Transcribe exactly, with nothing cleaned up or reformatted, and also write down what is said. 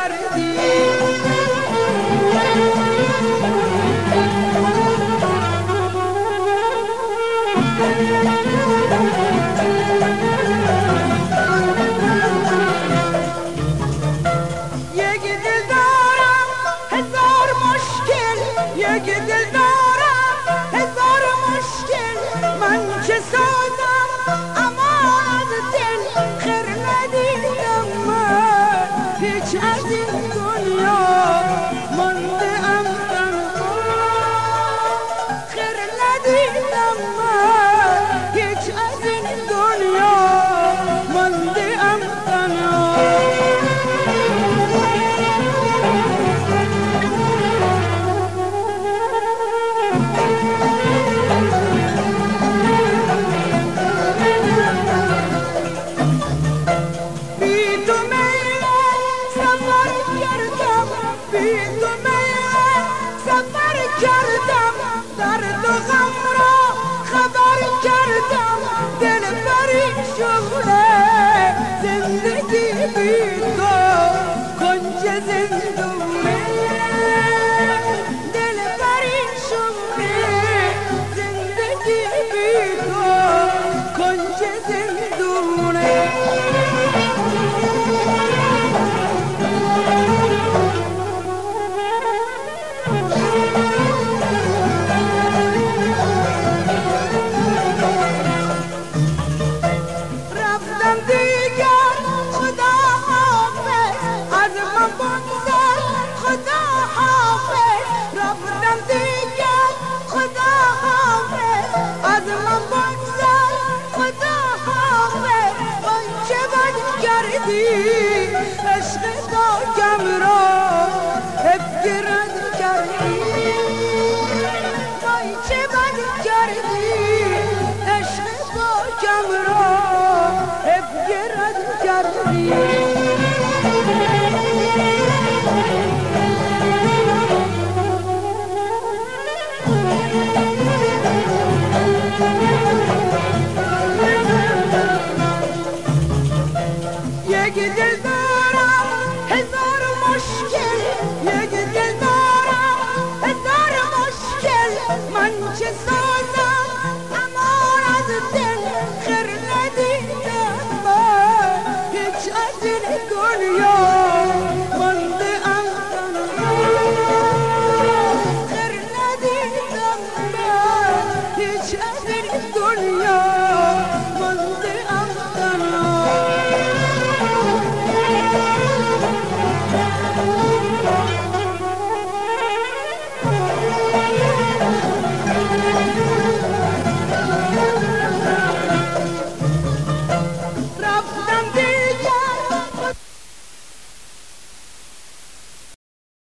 کردی. یک دل دارم هزار مشکل، یک دل دارم هزار مشکل، من چه سازم اما از دل خیر ندیدم. من هیچ از این دنیا مانده ام تنها، خیر ندیدم. من هیچ از این دنیا مانده ام تنها. کردم درد و غم را خبر کردم، دل پریشونه زندگی بی تو کنج زندونه، دل پریشونه زندگی بی تو کنج زندونه. دیگر خدا حافظ از من بگذر، خدا